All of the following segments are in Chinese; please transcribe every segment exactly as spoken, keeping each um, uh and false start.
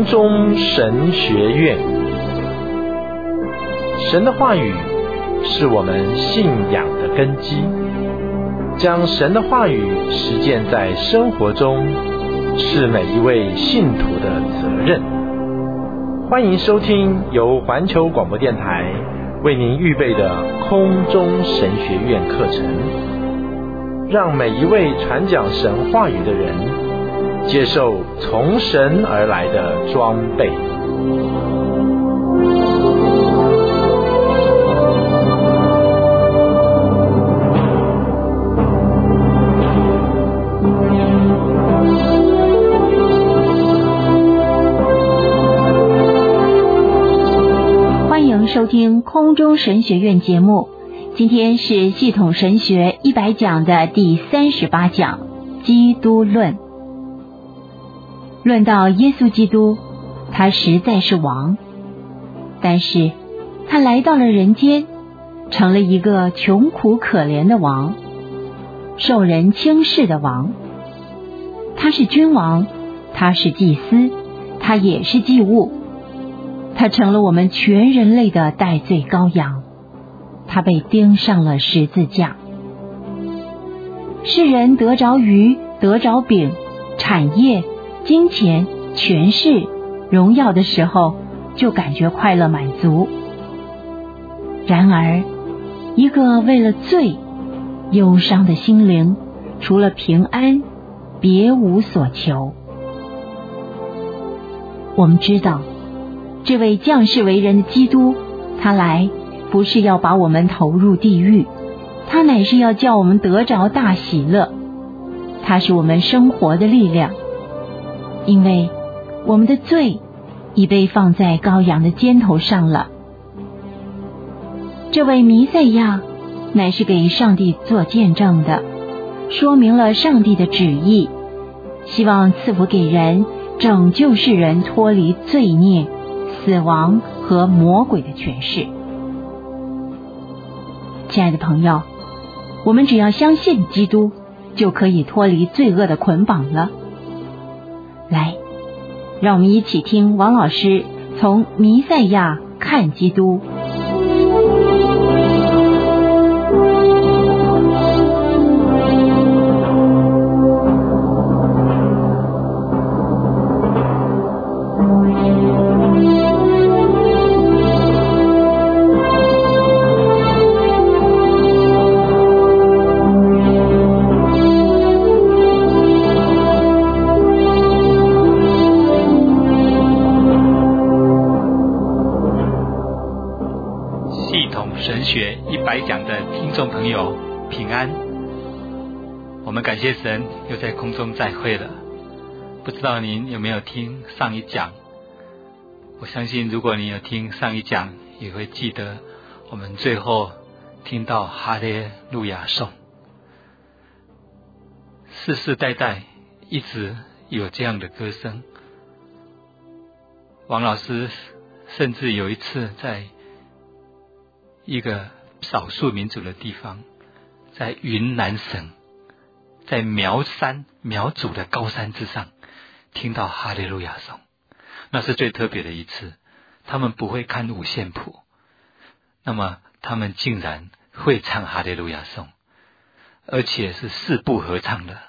中神学院。神的话语是我们信仰的根基，将神的话语实践在生活中，是每一位信徒的责任。欢迎收听由环球广播电台为您预备的空中神学院课程，让每一位传讲神话语的人接受从神而来的装备。 收听空中神学院节目，今天是系统神学一百讲的第三十八讲，基督论。论到耶稣基督，他实在是王，但是他来到了人间，成了一个穷苦可怜的王，受人轻视的王。他是君王，他是祭司，他也是祭物。他成了我们全人类的代罪羔羊，他被钉上了十字架。世人得着鱼，得着饼、产业、金钱、权势、荣耀的时候，就感觉快乐满足。然而，一个为了罪忧伤的心灵，除了平安，别无所求。我们知道，这位降世为人的基督，他来不是要把我们投入地狱，他乃是要叫我们得着大喜乐。他是我们生活的力量，因为我们的罪已被放在羔羊的肩头上了。这位弥赛亚乃是给上帝做见证的，说明了上帝的旨意，希望赐福给人，拯救世人脱离罪孽、死亡和魔鬼的权势。亲爱的朋友，我们只要相信基督，就可以脱离罪恶的捆绑了。来，让我们一起听王老师从弥赛亚看基督。 讲的听众朋友平安，我们感谢神又在空中再会了。不知道您有没有听上一讲？我相信如果你有听上一讲，也会记得我们最后听到哈利路亚颂，世世代代一直有这样的歌声。王老师甚至有一次在一个少数民族的地方，在云南省，在苗山苗族的高山之上，听到哈利路亚颂，那是最特别的一次。他们不会看五线谱，那么他们竟然会唱哈利路亚颂，而且是四部合唱的，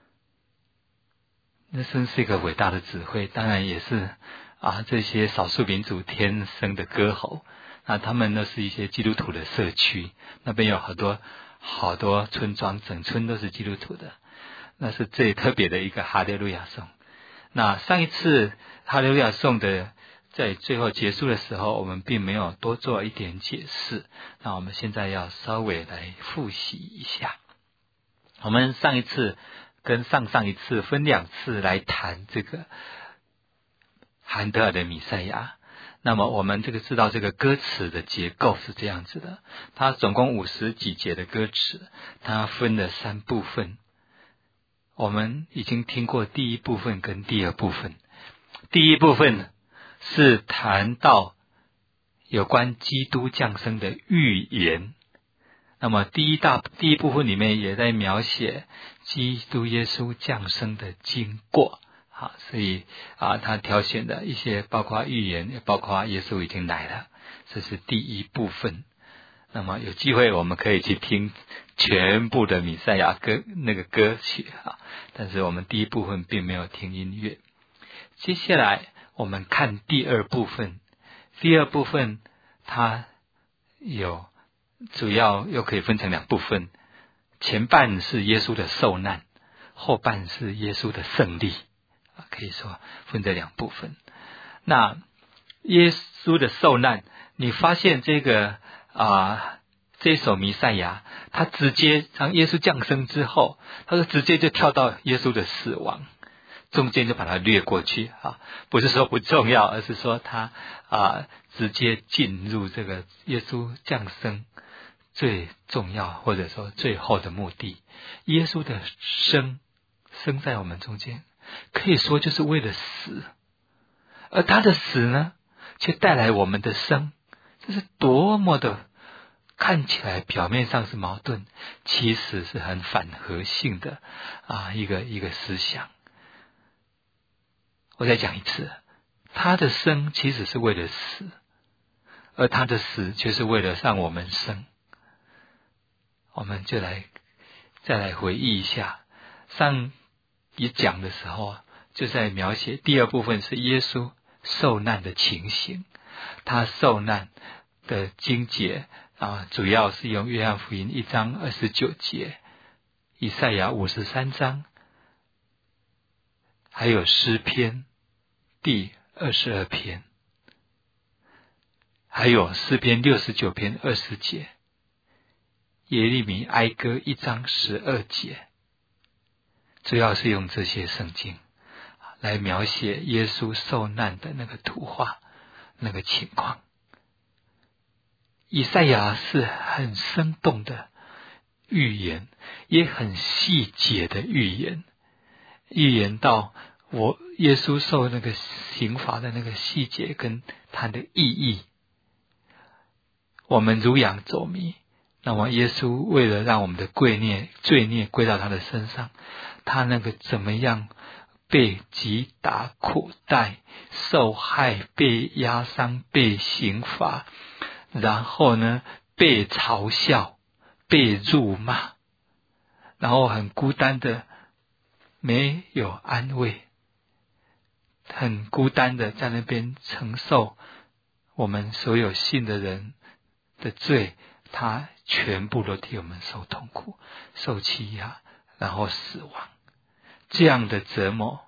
那真是一个伟大的指挥。当然也是啊，这些少数民族天生的歌喉。那他们呢是一些基督徒的社区，那边有好多好多村庄，整村都是基督徒的，那是最特别的一个哈利路亚颂。那上一次哈利路亚颂的在最后结束的时候，我们并没有多做一点解释，那我们现在要稍微来复习一下。我们上一次跟上上一次分两次来谈这个韩德尔的弥赛亚。那么我们这个知道这个歌词的结构是这样子的，它总共五十几节的歌词，它分了三部分。我们已经听过第一部分跟第二部分。第一部分是谈到有关基督降生的预言，那么第一大第一部分里面也在描写基督耶稣降生的经过好，所以啊，他挑选的一些包括预言，也包括耶稣已经来了，这是第一部分。那么有机会我们可以去听全部的弥赛亚歌那个歌曲啊，但是我们第一部分并没有听音乐。接下来我们看第二部分，第二部分它有主要又可以分成两部分，前半是耶稣的受难，后半是耶稣的胜利，可以说分这两部分。那耶稣的受难，你发现这个啊，这首弥赛亚，他直接当耶稣降生之后，他说直接就跳到耶稣的死亡，中间就把它略过去啊，不是说不重要，而是说他啊直接进入这个耶稣降生最重要或者说最后的目的。耶稣的生生在我们中间，可以说就是为了死，而他的死呢，却带来我们的生。这是多么的看起来表面上是矛盾，其实是很反合性的啊一个一个思想。我再讲一次，他的生其实是为了死，而他的死却是为了让我们生。我们就来再来回忆一下，上一讲的时候就在描写第二部分是耶稣受难的情形，他受难的经节啊，主要是用约翰福音一章二十九节，以赛亚五十三章，还有诗篇第二十二篇，还有诗篇六十九篇二十节，耶利米哀歌一章十二节，主要是用这些圣经来描写耶稣受难的那个图画，那个情况。以赛亚是很生动的预言，也很细节的预言，预言到我耶稣受那个刑罚的那个细节跟它的意义。我们如羊走迷，那么耶稣为了让我们的罪孽罪孽归到他的身上，他那个怎么样被击打苦待受害，被压伤，被刑罚，然后呢被嘲笑，被辱骂，然后很孤单的没有安慰，很孤单的在那边承受我们所有信的人的罪，他全部都替我们受痛苦，受欺压，然后死亡。这样的折磨，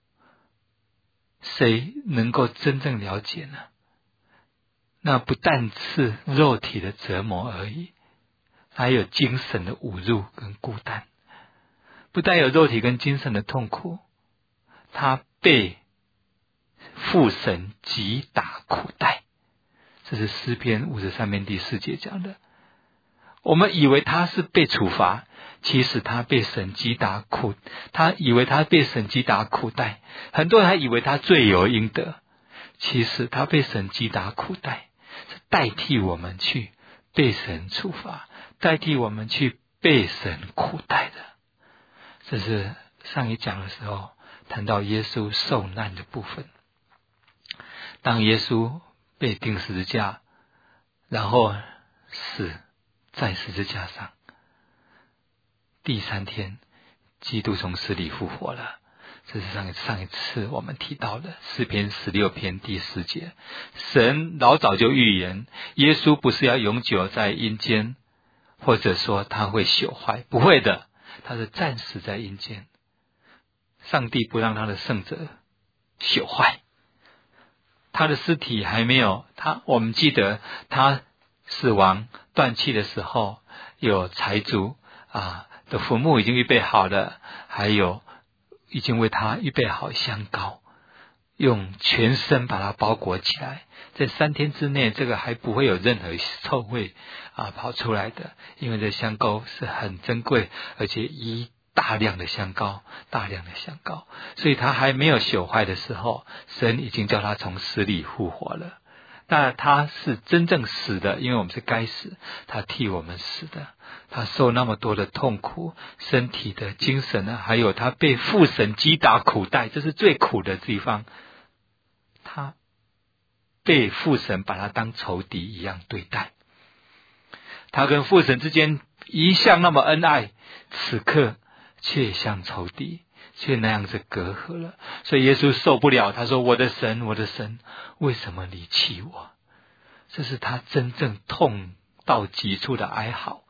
谁能够真正了解呢？那不但是肉体的折磨而已，还有精神的侮辱跟孤单。不但有肉体跟精神的痛苦，他被父神击打苦待，这是诗篇五十三篇第四节讲的。我们以为他是被处罚，其实他被神击打苦，他以为他被神击打苦待，很多人还以为他罪有应得，其实他被神击打苦待，是代替我们去被神处罚，代替我们去被神苦待的。这是上一讲的时候谈到耶稣受难的部分。当耶稣被钉十字架，然后死在十字架上，第三天基督从死里复活了。这是上一上一次我们提到的诗篇十六篇第四节，神老早就预言耶稣不是要永久在阴间，或者说他会朽坏，不会的，他是暂时在阴间，上帝不让他的圣者朽坏，他的尸体还没有他，我们记得他死亡断气的时候，有财主啊的坟墓已经预备好了，还有已经为他预备好香膏，用全身把它包裹起来，在三天之内这个还不会有任何臭味啊跑出来的，因为这香膏是很珍贵，而且一大量的香膏，大量的香膏，所以他还没有朽坏的时候，神已经叫他从死里复活了。但他是真正死的，因为我们是该死，他替我们死的， 他受那么多的痛苦，身体的、精神的，还有他被父神击打苦待，这是最苦的地方。他被父神把他当仇敌一样对待，他跟父神之间一向那么恩爱，此刻却像仇敌，却那样子隔阂了。所以耶稣受不了，他说：我的神，我的神，为什么离弃我？这是他真正痛到极处的哀嚎。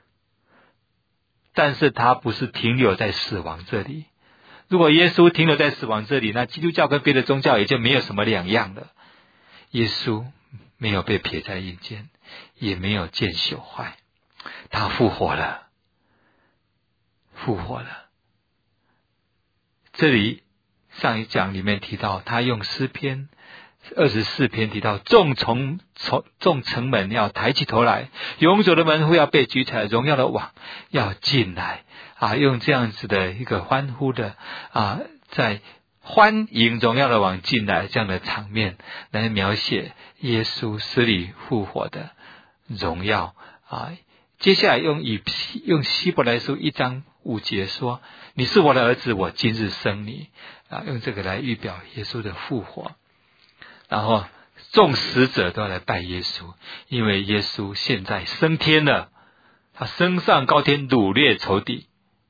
但是他不是停留在死亡这里。如果耶稣停留在死亡这里，那基督教跟别的宗教也就没有什么两样了。耶稣没有被撇在阴间，也没有见朽坏，他复活了，复活了。这里上一讲里面提到，他用诗篇二十四篇提到，众城众城门要抬起头来，永久的门户要被举起来，荣耀的王要进来啊！用这样子的一个欢呼的啊，在欢迎荣耀的王进来这样的场面，来描写耶稣死里复活的荣耀啊！接下来用以用希伯来书一章五节说：“你是我的儿子，我今日生你。”啊，用这个来预表耶稣的复活。然后众使者都要来拜耶稣，因为耶稣现在升天了，他升上高天，掳掠仇敌。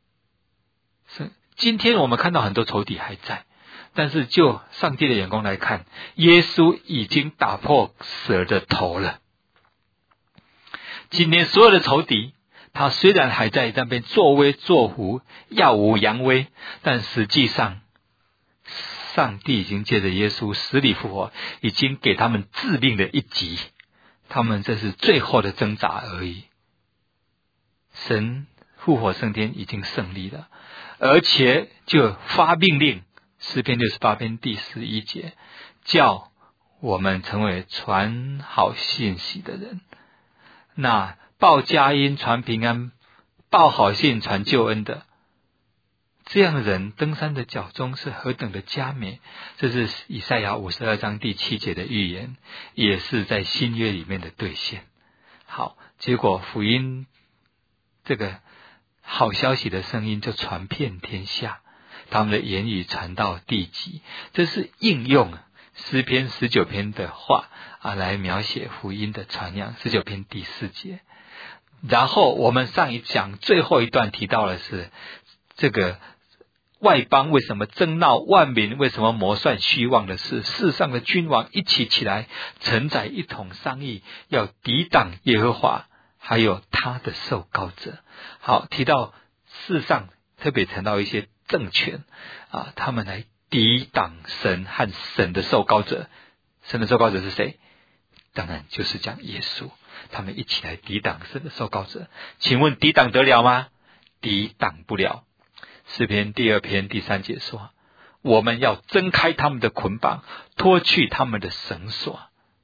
今天我们看到很多仇敌还在，但是就上帝的眼光来看，耶稣已经打破蛇的头了。今天所有的仇敌，他虽然还在那边作威作福、耀武扬威，但实际上上帝已经借着耶稣死里复活，已经给他们致命的一击，他们这是最后的挣扎而已。神复活升天已经胜利了，而且就发命令，诗篇六十八篇第十一节，叫我们成为传好信息的人。那报佳音、传平安、报好信、传救恩的这样的人，登山的脚中是何等的佳美！这是以赛亚五十二章第七节的预言，也是在新约里面的兑现。好，结果福音这个好消息的声音就传遍天下，他们的言语传到地极，这是应用诗篇十九篇的话啊，来描写福音的传扬。十九篇第四节。然后我们上一讲最后一段提到的是这个外邦为什么争闹，万民为什么谋算虚妄的事，世上的君王一起起来，承载一同商议，要抵挡耶和华还有他的受膏者。好，提到世上特别谈到一些政权啊，他们来抵挡神和神的受膏者。神的受膏者是谁？当然就是讲耶稣，他们一起来抵挡神的受膏者。请问抵挡得了吗？抵挡不了。诗篇第二篇第三节说，我们要挣开他们的捆绑，脱去他们的绳索。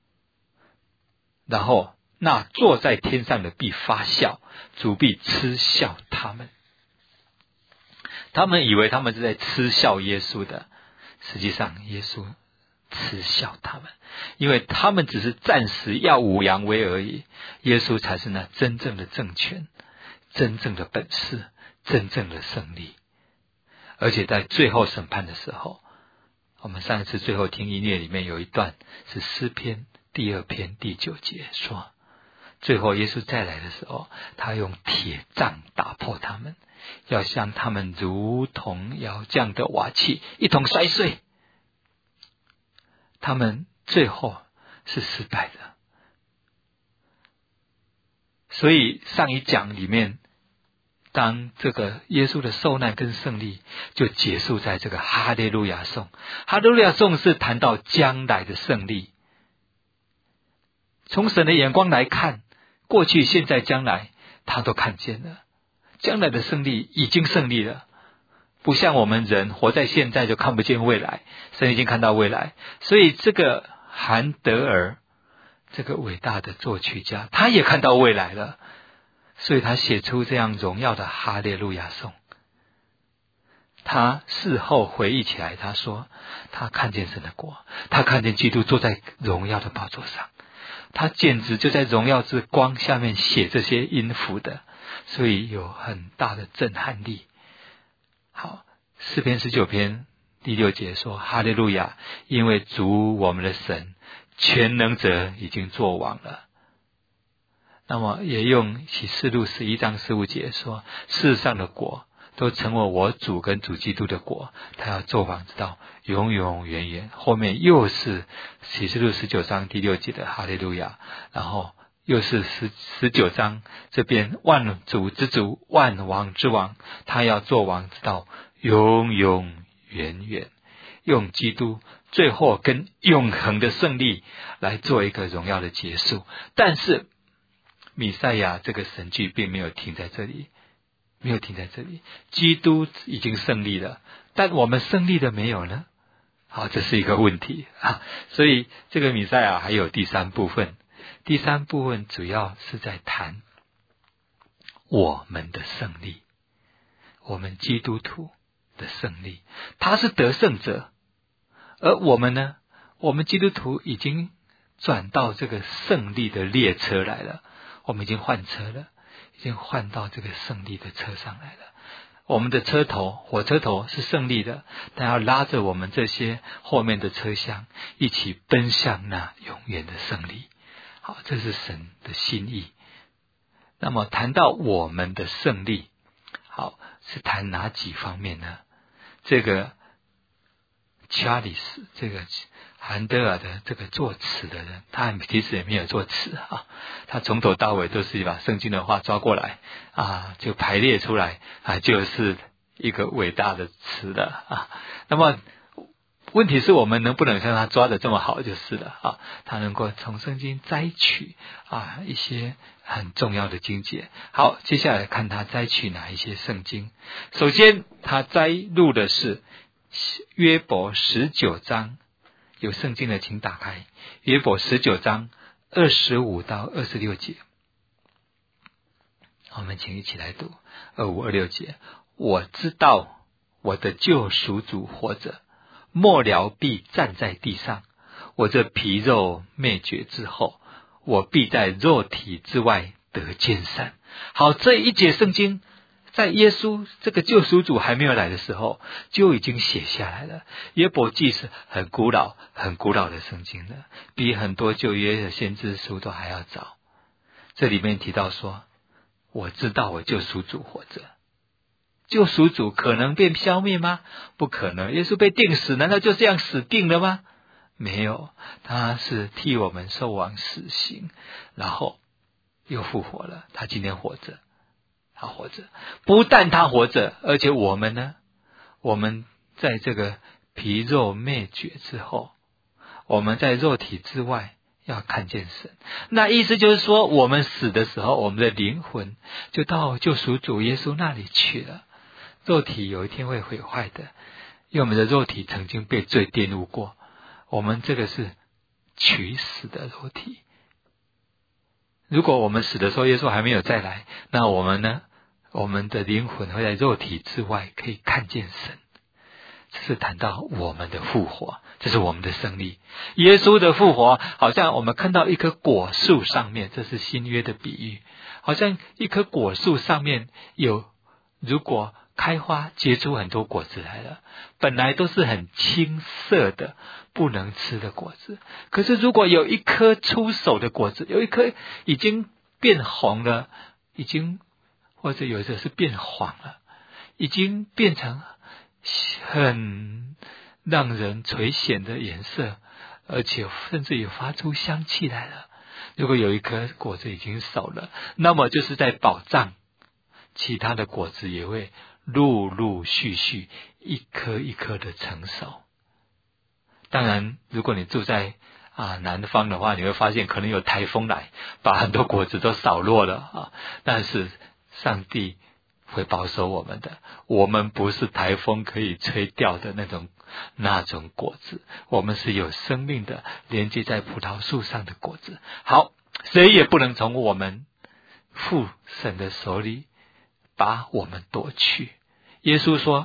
然后那坐在天上的必发笑，主必嗤笑他们。他们以为他们是在嗤笑耶稣的，实际上耶稣嗤笑他们，因为他们只是暂时耀武扬威而已，耶稣才是那真正的政权，真正的本事，真正的胜利。而且在最后审判的时候，我们上一次最后听音乐里面有一段是诗篇第二篇第九节说，最后耶稣再来的时候，他用铁杖打破他们，要将他们如同窑匠的瓦器一同摔碎。他们最后是失败的。所以上一讲里面，当这个耶稣的受难跟胜利就结束在这个哈利路亚颂。哈利路亚颂是谈到将来的胜利。从神的眼光来看，过去、现在、将来他都看见了，将来的胜利已经胜利了。不像我们人活在现在就看不见未来，神已经看到未来。所以这个韩德尔，这个伟大的作曲家，他也看到未来了，所以他写出这样荣耀的哈利路亚颂。他事后回忆起来，他说他看见神的国，他看见基督坐在荣耀的宝座上，他简直就在荣耀之光下面写这些音符的。 所以有很大的震撼力。好，诗篇十九篇第六节说，哈利路亚，因为主我们的神全能者已经作王了。那么也用启示录十一章十五节说，世上的国都成为我主跟主基督的国，他要作王直到永永远远。后面又是启示录十九章第六节的哈利路亚，然后又是十十九章这边万主之主万王之王，他要作王直到永永远远，用基督最后跟永恒的胜利来做一个荣耀的结束。但是弥赛亚这个神迹并没有停在这里，没有停在这里，基督已经胜利了，但我们胜利了没有呢？好，这是一个问题啊。所以这个弥赛亚还有第三部分，第三部分主要是在谈我们的胜利，我们基督徒的胜利，他是得胜者，而我们呢，我们基督徒已经转到这个胜利的列车来了，我们已经换车了，已经换到这个胜利的车上来了。我们的车头，火车头是胜利的，但要拉着我们这些后面的车厢一起奔向那永远的胜利。好，这是神的心意。那么谈到我们的胜利，好，是谈哪几方面呢？这个查理斯，这个韩德尔的这个作词的人，他其实也没有作词啊，他从头到尾都是把圣经的话抓过来啊，就排列出来啊，就是一个伟大的词的啊。那么问题是我们能不能像他抓的这么好就是了啊？他能够从圣经摘取啊一些很重要的经节。好，接下来看他摘取哪一些圣经。首先他摘录的是约伯十九章，有圣经的请打开约伯十九章二十五到二十六节。我们请一起来读二五二六节。我知道我的救赎主活着，末了必站在地上。我这皮肉灭绝之后，我必在肉体之外得见善。好，这一节圣经在耶稣这个救赎主还没有来的时候就已经写下来了。约伯记是很古老很古老的圣经了，比很多旧约的先知书都还要早。这里面提到说，我知道我救赎主活着。救赎主可能被消灭吗？不可能。耶稣被钉死，难道就这样死定了吗？没有，他是替我们受完死刑，然后又复活了。他今天活着，他活着，不但他活着，而且我们呢，我们在这个皮肉灭绝之后，我们在肉体之外要看见神。那意思就是说，我们死的时候，我们的灵魂就到救赎主耶稣那里去了。肉体有一天会毁坏的，因为我们的肉体曾经被罪玷污过，我们这个是取死的肉体。如果我们死的时候耶稣还没有再来，那我们呢，我们的灵魂会在肉体之外可以看见神。这是谈到我们的复活，这是我们的胜利。耶稣的复活好像我们看到一棵果树上面，这是新约的比喻，好像一棵果树上面有，如果开花结出很多果子来了，本来都是很青涩的不能吃的果子，可是如果有一颗出手的果子，有一颗已经变红了，已经或者有的是变黄了，已经变成很让人垂涎的颜色，而且甚至有发出香气来了。如果有一颗果子已经熟了，那么就是在保障其他的果子也会陆陆续续一颗一颗的成熟。当然如果你住在啊南方的话，你会发现可能有台风来把很多果子都扫落了啊，但是上帝会保守我们的，我们不是台风可以吹掉的那种那种果子，我们是有生命的，连接在葡萄树上的果子。好，谁也不能从我们父神的手里把我们夺去。耶稣说，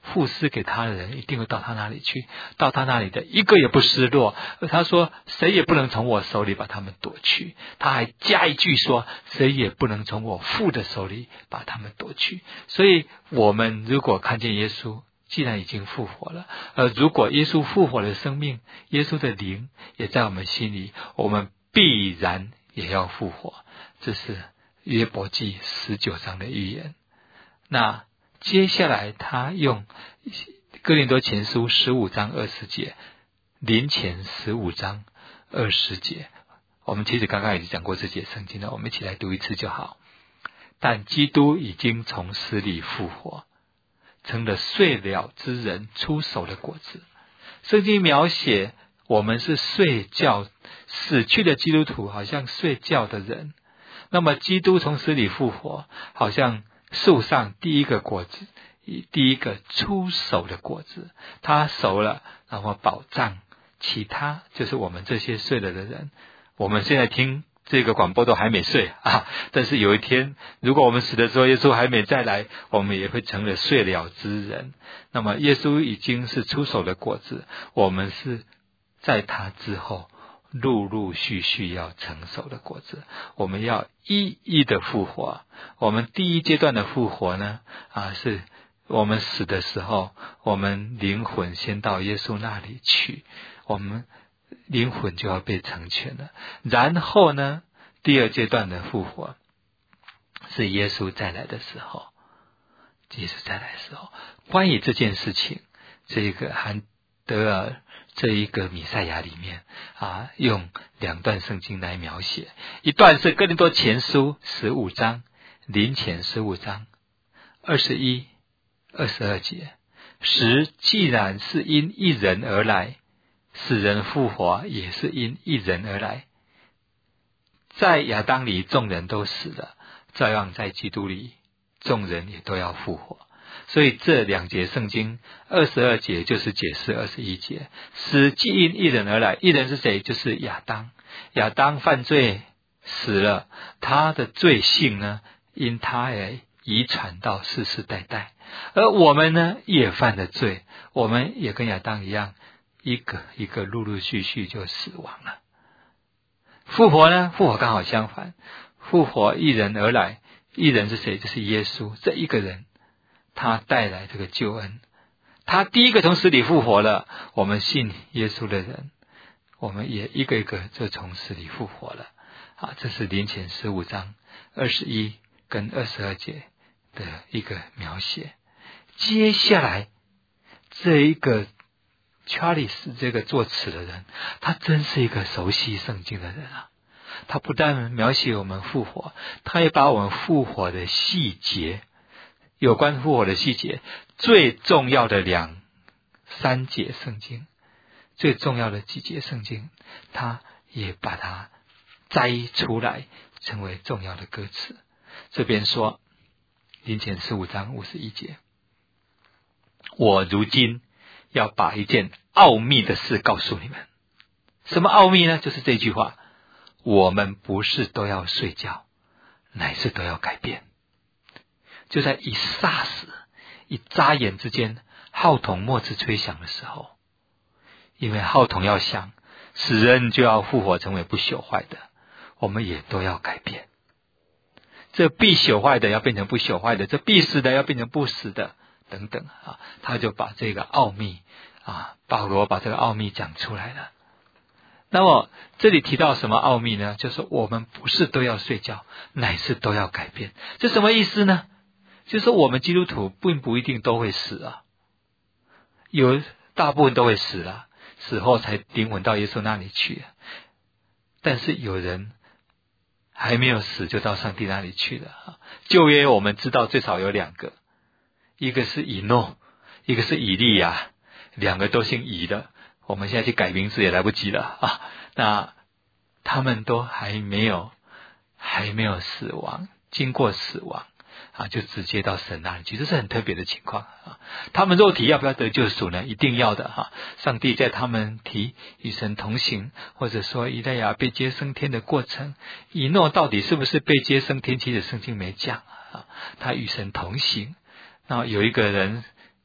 付施给他的人一定会到他那里去，到他那里的一个也不失落。而他说谁也不能从我手里把他们夺去，他还加一句说谁也不能从我父的手里把他们夺去。所以我们如果看见耶稣既然已经复活了，而如果耶稣复活的生命，耶稣的灵也在我们心里，我们必然也要复活。这是约伯记十九章的预言。那接下来他用哥林多前书十五章二十节，林前十五章二十节，我们其实刚刚已经讲过这节圣经了，我们一起来读一次就好。但基督已经从死里复活，成了睡了之人出手的果子。圣经描写我们是睡觉，死去的基督徒好像睡觉的人，那么基督从死里复活，好像树上第一个果子，第一个出手的果子，它熟了，然后保障其他，就是我们这些睡了的人。我们现在听这个广播都还没睡啊，但是有一天如果我们死的时候耶稣还没再来，我们也会成了睡了之人。那么耶稣已经是出手的果子，我们是在他之后陆陆续续要成熟的果子，我们要一一的复活。我们第一阶段的复活呢，啊，是我们死的时候，我们灵魂先到耶稣那里去，我们灵魂就要被成全了。然后呢，第二阶段的复活是耶稣再来的时候，耶稣再来的时候。关于这件事情，这个韩德尔这一个弥赛亚里面啊，用两段圣经来描写。一段是哥林多前书十五章，林前十五章二十一、二十二节，十既然是因一人而来，使人复活也是因一人而来。在亚当里众人都死了，照样在基督里众人也都要复活。所以这两节圣经二十二节就是解释二十一节，使既因一人而来，一人是谁？就是亚当。亚当犯罪死了，他的罪性呢，因他而遗传到世世代代。而我们呢，也犯了罪，我们也跟亚当一样，一个一个陆陆续续就死亡了。复活呢？复活刚好相反，复活一人而来，一人是谁？就是耶稣这一个人，他带来这个救恩，他第一个从死里复活了，我们信耶稣的人，我们也一个一个就从死里复活了啊！这是林前十五章二十一跟二十二节的一个描写。接下来这一个 Charles 这个作词的人，他真是一个熟悉圣经的人啊！他不但描写我们复活，他也把我们复活的细节，有关复活的细节，最重要的两三节圣经，最重要的几节圣经，他也把它摘出来，成为重要的歌词。这边说，林前十五章五十一节，我如今要把一件奥秘的事告诉你们。什么奥秘呢？就是这句话，我们不是都要睡觉，乃是都要改变。就在一霎时一眨眼之间，号筒末次吹响的时候，因为号筒要响，死人就要复活成为不朽坏的，我们也都要改变。这必朽坏的要变成不朽坏的，这必死的要变成不死的，等等啊，他就把这个奥秘啊，保罗把这个奥秘讲出来了。那么这里提到什么奥秘呢？就是我们不是都要睡觉，乃是都要改变。这什么意思呢？就是我们基督徒并不一定都会死啊，有大部分都会死了，死后才灵魂到耶稣那里去。但是有人还没有死就到上帝那里去了啊。旧约我们知道最少有两个，一个是以诺，一个是以利亚，两个都姓以的。我们现在去改名字也来不及了啊。那他们都还没有还没有死亡，经过死亡啊，就直接到神那里去，这是很特别的情况啊。他们肉体要不要得救赎呢？一定要的哈、啊。上帝在他们提与神同行，或者说以利亚被接升天的过程，以诺到底是不是被接升天？其实圣经没讲啊。他与神同行，那有一个人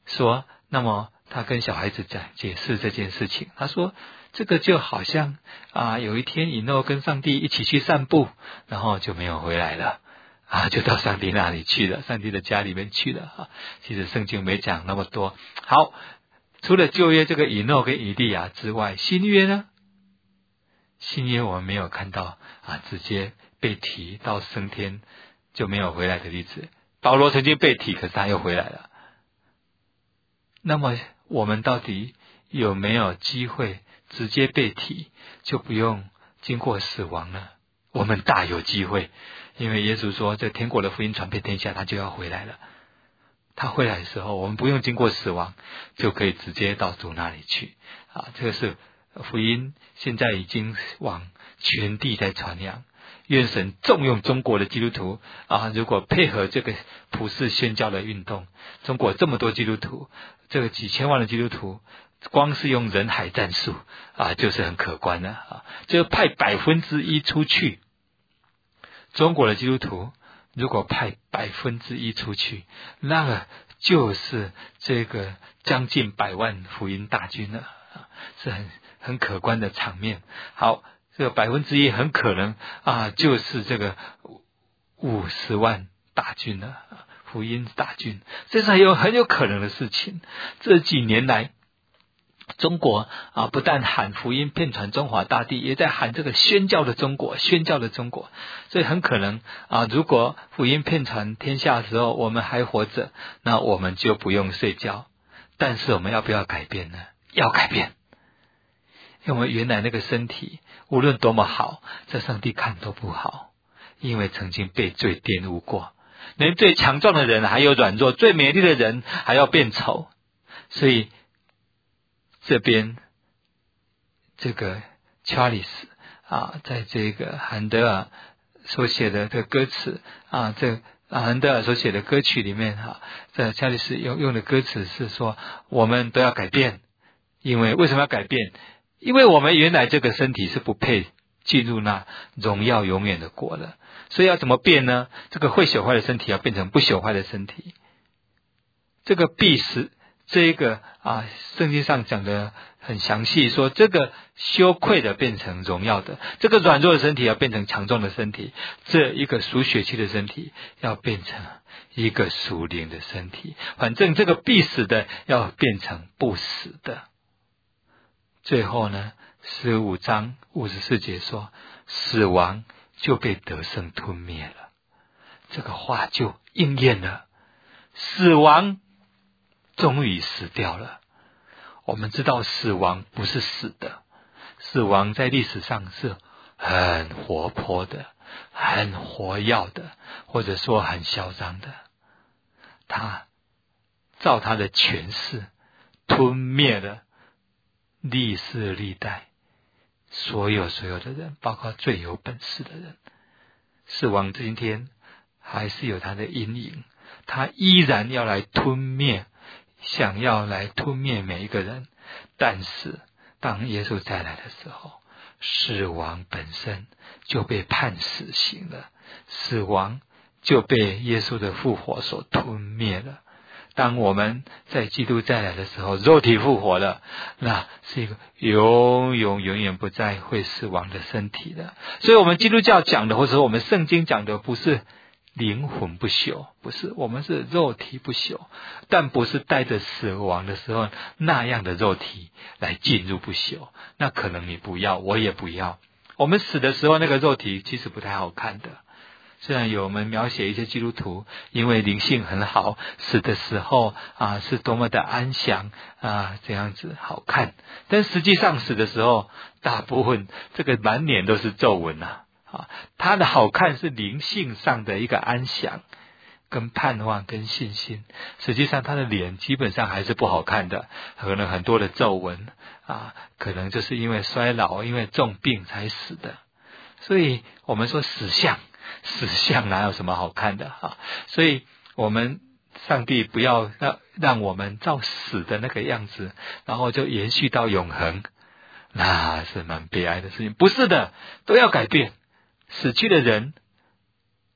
说，那么他跟小孩子讲解释这件事情，他说这个就好像啊，有一天以诺跟上帝一起去散步，然后就没有回来了啊，就到上帝那里去了，上帝的家里面去了啊。其实圣经没讲那么多。好，除了旧约这个以诺跟以利亚之外，新约呢？新约我们没有看到啊，直接被提到升天就没有回来的例子。保罗曾经被提，可是他又回来了。那么我们到底有没有机会直接被提，就不用经过死亡呢？我们大有机会，因为耶稣说这天国的福音传遍天下，他就要回来了。他回来的时候，我们不用经过死亡，就可以直接到主那里去啊！这个是福音，现在已经往全地在传扬。愿神重用中国的基督徒啊！如果配合这个普世宣教的运动，中国这么多基督徒，这个几千万的基督徒，光是用人海战术啊，就是很可观的啊！就派百分之一出去，中国的基督徒如果派百分之一出去，那个就是这个将近百万福音大军了啊，是很很可观的场面。好。这个百分之一很可能啊，就是这个五十万大军了，福音大军，这是很有很有可能的事情。这几年来，中国啊，不但喊福音遍传中华大地，也在喊这个宣教的中国，宣教的中国。所以很可能啊，如果福音遍传天下的时候，我们还活着，那我们就不用睡觉。但是我们要不要改变呢？要改变。因为我们原来那个身体无论多么好，在上帝看都不好，因为曾经被罪玷污过。连最强壮的人还有软弱，最美丽的人还要变丑。所以这边这个 Charles 啊，在这个韩德尔所写的这个歌词啊，这韩德尔所写的歌曲里面哈，这 Charles 用用的歌词是说，我们都要改变。因为为什么要改变？因为我们原来这个身体是不配进入那荣耀永远的国的，所以要怎么变呢？这个会朽坏的身体要变成不朽坏的身体。这个必死，这一个啊，圣经上讲的很详细，说这个羞愧的变成荣耀的，这个软弱的身体要变成强壮的身体，这一个属血气的身体要变成一个属灵的身体。反正这个必死的要变成不死的。最后呢，十五章五十四节说，死亡就被得胜吞灭了。这个话就应验了，死亡终于死掉了。我们知道死亡不是死的，死亡在历史上是很活泼的，很活跃的，或者说很嚣张的。他照他的权势吞灭了历世历代所有所有的人，包括最有本事的人。死亡今天还是有他的阴影，他依然要来吞灭，想要来吞灭每一个人。但是当耶稣再来的时候，死亡本身就被判死刑了，死亡就被耶稣的复活所吞灭了。当我们在基督再来的时候，肉体复活了，那是一个永永远远不再会死亡的身体的。所以我们基督教讲的，或者说我们圣经讲的，不是灵魂不朽，不是，我们是肉体不朽，但不是带着死亡的时候那样的肉体来进入不朽。那可能你不要，我也不要。我们死的时候那个肉体其实不太好看的。虽然有我们描写一些基督徒因为灵性很好，死的时候啊是多么的安详啊，这样子好看，但实际上死的时候大部分这个满脸都是皱纹啊，啊，他的好看是灵性上的一个安详跟盼望跟信心，实际上他的脸基本上还是不好看的，可能很多的皱纹啊，可能就是因为衰老因为重病才死的。所以我们说死相死相哪有什么好看的啊？所以我们上帝不要让让我们照死的那个样子，然后就延续到永恒，那是蛮悲哀的事情。不是的，都要改变。死去的人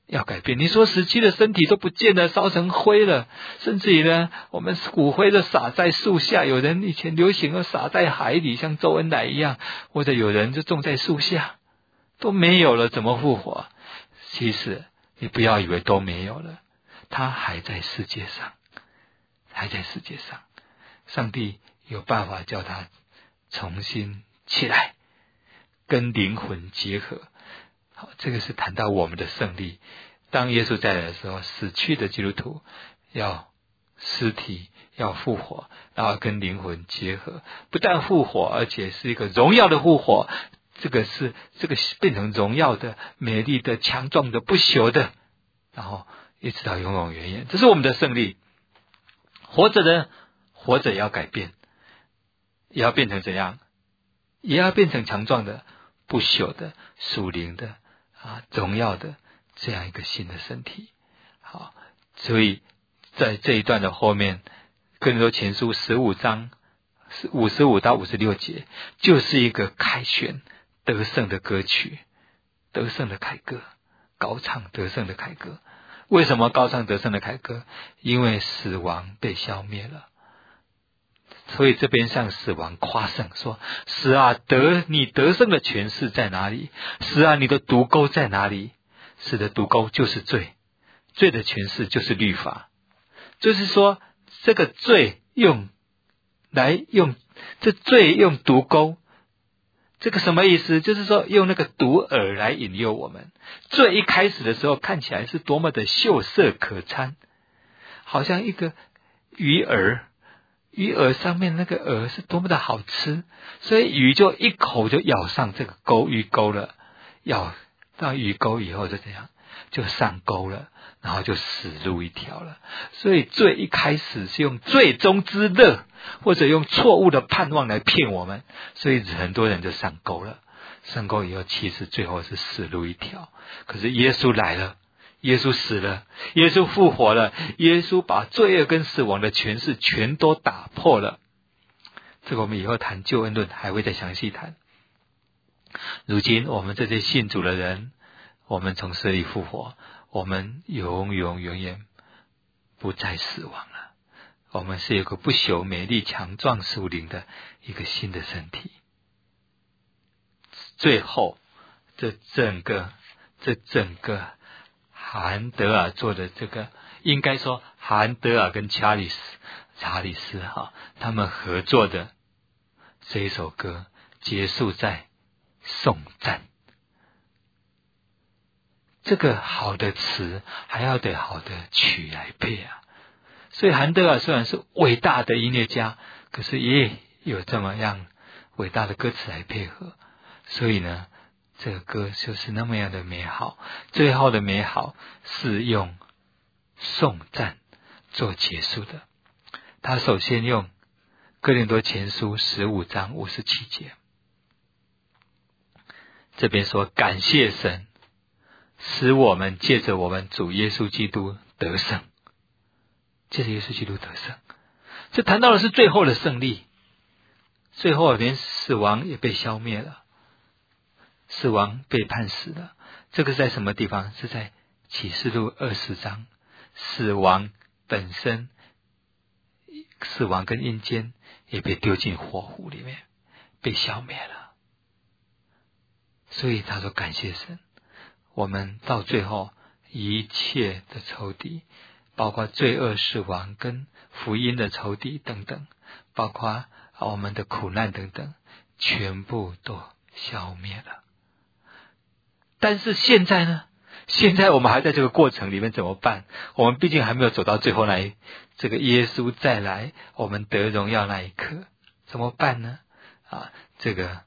要改变。你说死去的身体都不见了，烧成灰了，甚至于呢，我们骨灰都撒在树下，有人以前流行要撒在海里，像周恩来一样，或者有人就种在树下，都没有了，怎么复活？其实你不要以为都没有了，他还在世界上，还在世界上，上帝有办法叫他重新起来，跟灵魂结合。好，这个是谈到我们的胜利。当耶稣再来的时候，死去的基督徒要尸体要复活，然后跟灵魂结合，不但复活，而且是一个荣耀的复活。这个是这个变成荣耀的、美丽的、强壮的、不朽的，然后一直到永永远远，这是我们的胜利。活着的，活着也要改变，也要变成怎样？也要变成强壮的、不朽的、属灵的啊，荣耀的这样一个新的身体。好，所以在这一段的后面，哥林多前书十五章五十五到五十六节，就是一个凯旋得胜的歌曲，得胜的凯歌，高唱得胜的凯歌。为什么高唱得胜的凯歌？因为死亡被消灭了，所以这边向死亡夸胜，说死啊，得你得胜的权势在哪里？死啊，你的毒钩在哪里？死的毒钩就是罪，罪的权势就是律法。就是说这个罪用来用这罪用毒钩，这个什么意思？就是说用那个毒饵来引诱我们。罪一开始的时候看起来是多么的秀色可餐，好像一个鱼饵，鱼饵上面那个饵是多么的好吃，所以鱼就一口就咬上这个钩鱼钩了，咬到鱼钩以后就怎样？就上钩了，然后就死路一条了。所以罪一开始是用罪中之乐，或者用错误的盼望来骗我们，所以很多人就上钩了。上钩以后，其实最后是死路一条。可是耶稣来了，耶稣死了，耶稣复活了，耶稣把罪恶跟死亡的权势全都打破了。这个我们以后谈救恩论还会再详细谈。如今我们这些信主的人，我们从死里复活，我们永永远远不再死亡了。我们是有个不朽、美丽、强壮、属灵的一个新的身体。最后，这整个这整个韩德尔做的这个，应该说韩德尔跟查理斯查理斯哈他们合作的这一首歌，结束在颂赞。这个好的词还要得好的曲来配啊。所以韩德尔虽然是伟大的音乐家，可是也有这么样伟大的歌词来配合。所以呢，这个歌就是那么样的美好。最后的美好是用颂赞做结束的。他首先用哥林多前书十五章五十七节，这边说感谢神，使我们借着我们主耶稣基督得胜，借着耶稣基督得胜。这谈到的是最后的胜利，最后连死亡也被消灭了，死亡被判死了。这个是在什么地方？是在启示录二十章，死亡本身，死亡跟阴间也被丢进火湖里面，被消灭了。所以他说感谢神，我们到最后一切的仇敌，包括罪恶、死亡跟福音的仇敌等等，包括我们的苦难等等，全部都消灭了。但是现在呢？现在我们还在这个过程里面怎么办？我们毕竟还没有走到最后那一这个耶稣再来，我们得荣耀那一刻，怎么办呢？啊，这个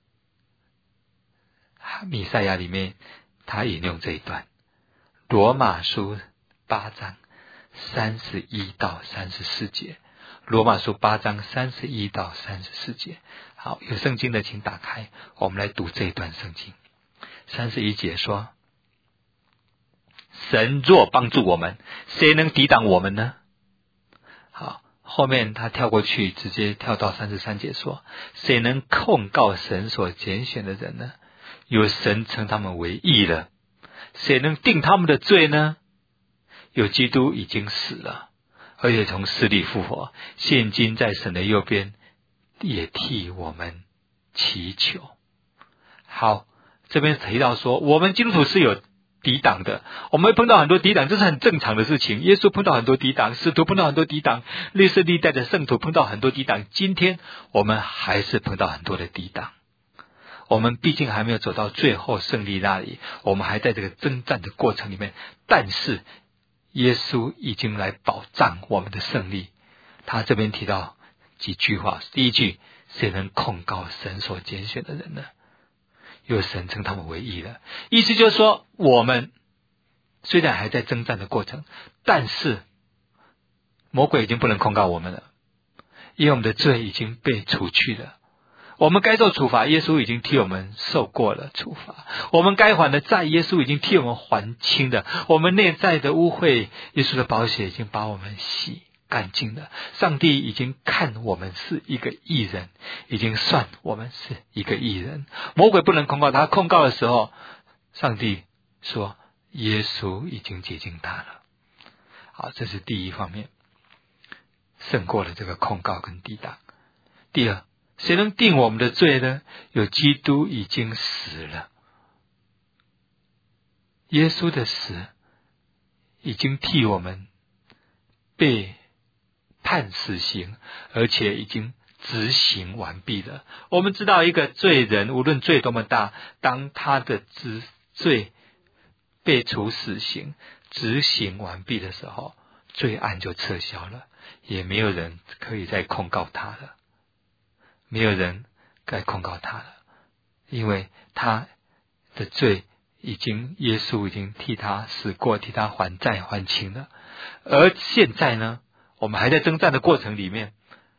弥赛亚里面他引用这一段，罗马书八章三十一到三十四节，罗马书八章三十一到三十四节。好，有圣经的请打开，我们来读这一段圣经。三十一节说，神若帮助我们，谁能抵挡我们呢？好，后面他跳过去，直接跳到三十三节说，谁能控告神所拣选的人呢？有神称他们为义了。 谁能定他们的罪呢？有基督已经死了，而且从死里复活，现今在神的右边，也替我们祈求。好，这边提到说，我们基督徒是有抵挡的，我们会碰到很多抵挡，这是很正常的事情。耶稣碰到很多抵挡，使徒碰到很多抵挡，历世历代的圣徒碰到很多抵挡，今天我们还是碰到很多的抵挡。我们毕竟还没有走到最后胜利那里，我们还在这个征战的过程里面，但是耶稣已经来保障我们的胜利。他这边提到几句话，第一句，谁能控告神所拣选的人呢？有神称他们为义了，意思就是说，我们虽然还在征战的过程，但是魔鬼已经不能控告我们了，因为我们的罪已经被除去了。我们该受处罚，耶稣已经替我们受过了处罚；我们该还的债，耶稣已经替我们还清了；我们内在的污秽，耶稣的宝血已经把我们洗干净了。上帝已经看我们是一个义人，已经算我们是一个义人。魔鬼不能控告他，控告的时候，上帝说耶稣已经接近他了。好，这是第一方面，胜过了这个控告跟抵挡。第二，谁能定我们的罪呢？有基督已经死了，耶稣的死已经替我们被判死刑，而且已经执行完毕了。我们知道一个罪人，无论罪多么大，当他的执罪被处死刑执行完毕的时候，罪案就撤销了，也没有人可以再控告他了，没有人该控告他了，因为他的罪已经耶稣已经替他死过，替他还债还清了。而现在呢，我们还在征战的过程里面，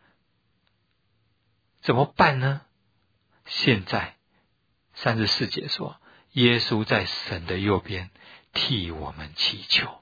怎么办呢？现在三十四节说，耶稣在神的右边替我们祈求。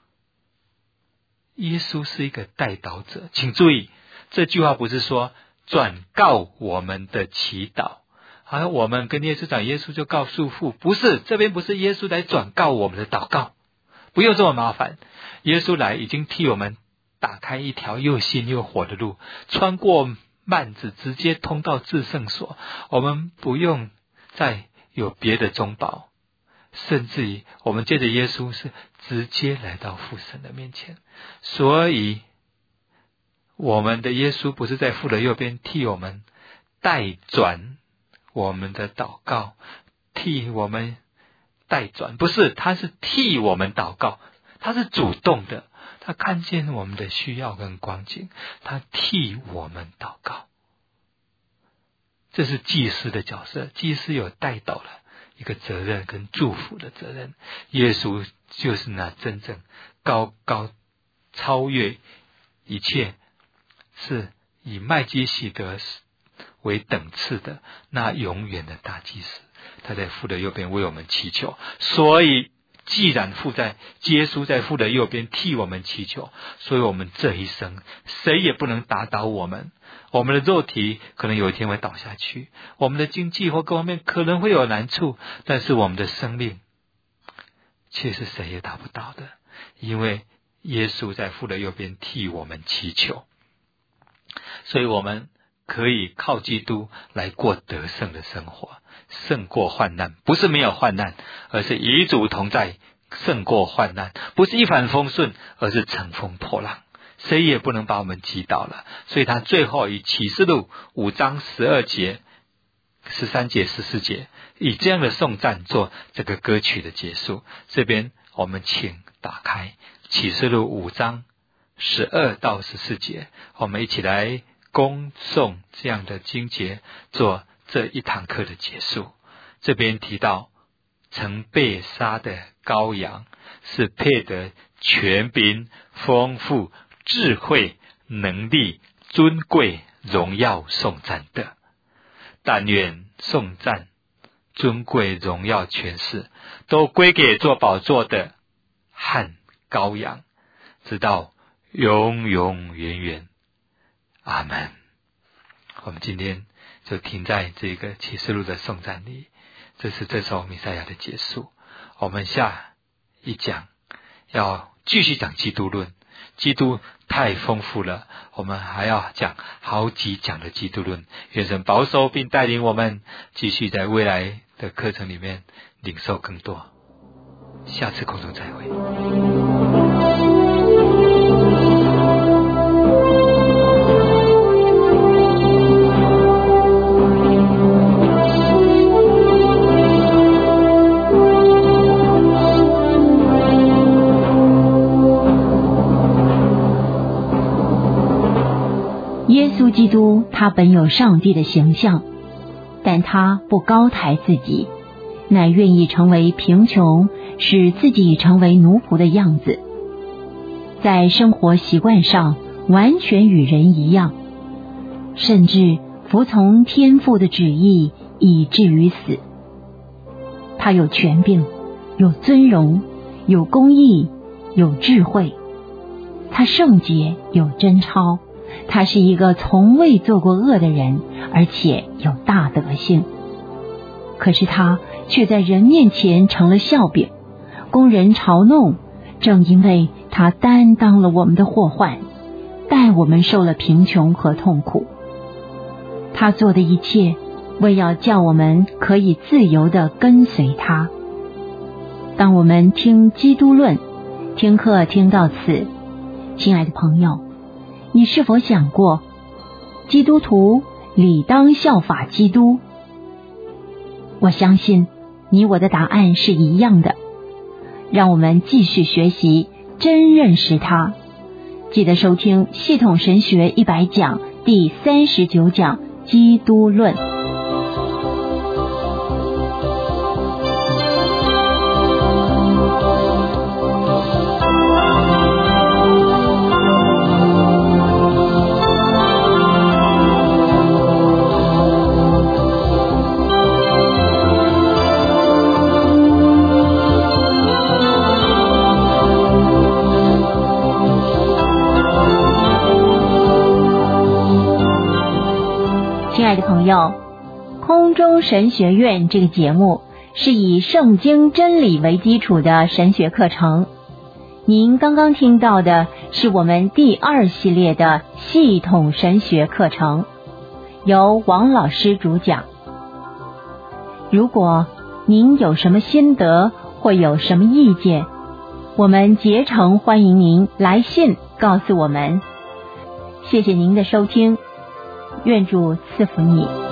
耶稣是一个代祷者，请注意，这句话不是说转告我们的祈祷，好像我们跟耶稣讲，耶稣就告诉父，不是，这边不是耶稣来转告我们的祷告，不用这么麻烦。耶稣来已经替我们打开一条又新又活的路，穿过幔子直接通到至圣所，我们不用再有别的中保，甚至于我们借着耶稣是直接来到父神的面前。所以我们的耶稣不是在父的右边替我们代转我们的祷告，替我们代转，不是，他是替我们祷告，他是主动的，他看见我们的需要跟光景，他替我们祷告。这是祭司的角色，祭司有代祷了一个责任跟祝福的责任。耶稣就是那真正高高超越一切，是以麦基洗德为等次的那永远的大祭司，他在父的右边为我们祈求。所以既然父在耶稣在父的右边替我们祈求，所以我们这一生谁也不能打倒我们。我们的肉体可能有一天会倒下去，我们的经济或各方面可能会有难处，但是我们的生命却是谁也打不倒的，因为耶稣在父的右边替我们祈求。所以我们可以靠基督来过得胜的生活，胜过患难，不是没有患难，而是与主同在，胜过患难，不是一帆风顺，而是乘风破浪，谁也不能把我们击倒了。所以他最后以启示录五章十二节、十三节、十四节，以这样的颂赞做这个歌曲的结束。这边我们请打开启示录五章十二到十四节，我们一起来恭颂这样的经节，做这一堂课的结束。这边提到曾被杀的羔羊是配得权柄、丰富、智慧、能力、尊贵、荣耀、颂赞的。但愿颂赞、尊贵、荣耀、权势都归给做宝座的和羔羊，直到永永远远。阿们。我们今天就停在这个启示录的颂赞里，这是这首弥赛亚的结束。 我们下一讲要继续讲基督论，基督太丰富了，我们还要讲好几讲的基督论。愿神保守并带领我们继续在未来的课程里面领受更多。下次空中再会。 耶稣基督他本有上帝的形象，但他不高抬自己，乃愿意成为贫穷，使自己成为奴仆的样子。在生活习惯上完全与人一样，甚至服从天父的旨意，以至于死。他有权柄，有尊荣，有公义，有智慧。他圣洁，有贞操。他是一个从未做过恶的人，而且有大德性。可是他却在人面前成了笑柄，供人嘲弄，正因为他担当了我们的祸患，代我们受了贫穷和痛苦。他做的一切，为要叫我们可以自由地跟随他。当我们听基督论，听课听到此，亲爱的朋友，你是否想过，基督徒理当效法基督？我相信你我的答案是一样的。让我们继续学习，真认识他。记得收听系统神学一百讲第三十九讲基督论。亲爱的朋友，空中神学院这个节目是以圣经真理为基础的神学课程。您刚刚听到的是我们第二系列的系统神学课程，由王老师主讲。如果您有什么心得或有什么意见，我们竭诚欢迎您来信告诉我们。谢谢您的收听，愿主赐福你。